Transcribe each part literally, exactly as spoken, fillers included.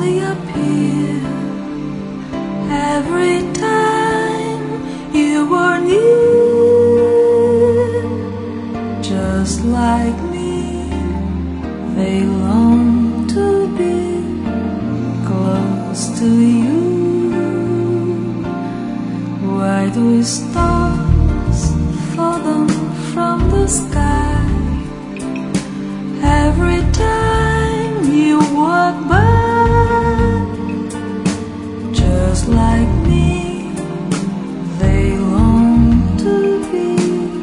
only appear every time you were near. Just like me, they long to be close to you. Why do stars fall down from the sky every time you walk by? Just like me, they long to be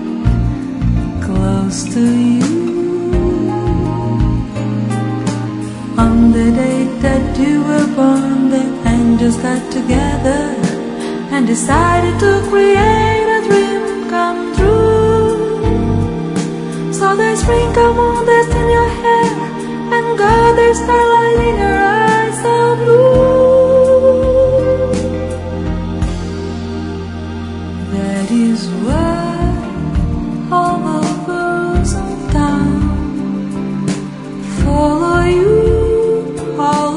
close to you. On the day that you were born, the angels got together and decided to create a dream come true. So they sprinkle moon dust in your hair and got their starlight in your eyes so blue. That is why all the girls in town follow you all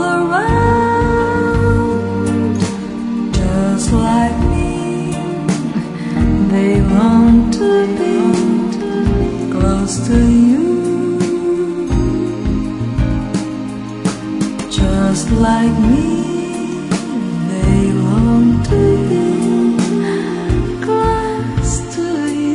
around. Just like me, they long to be close to you. Just like me, they long to be close to you.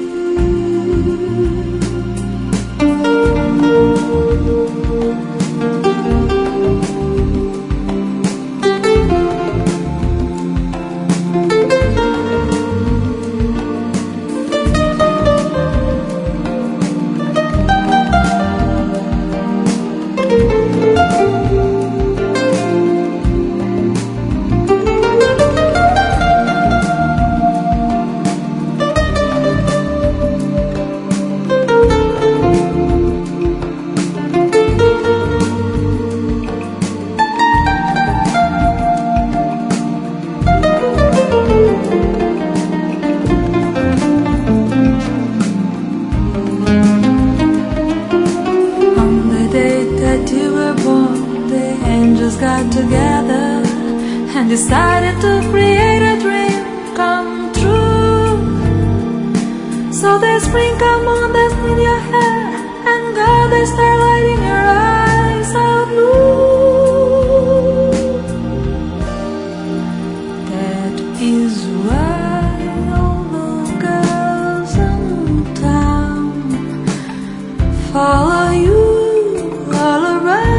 Got together and decided to create a dream come true. So they sprinkle moon dust in your hair and got the starlight in your eyes so blue. That is why all the girls in town follow you all around.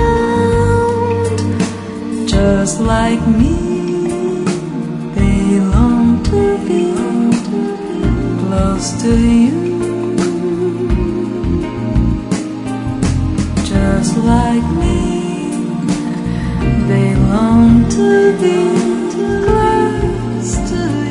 Just like me, they long to be close to you. Just like me, they long to be close to you.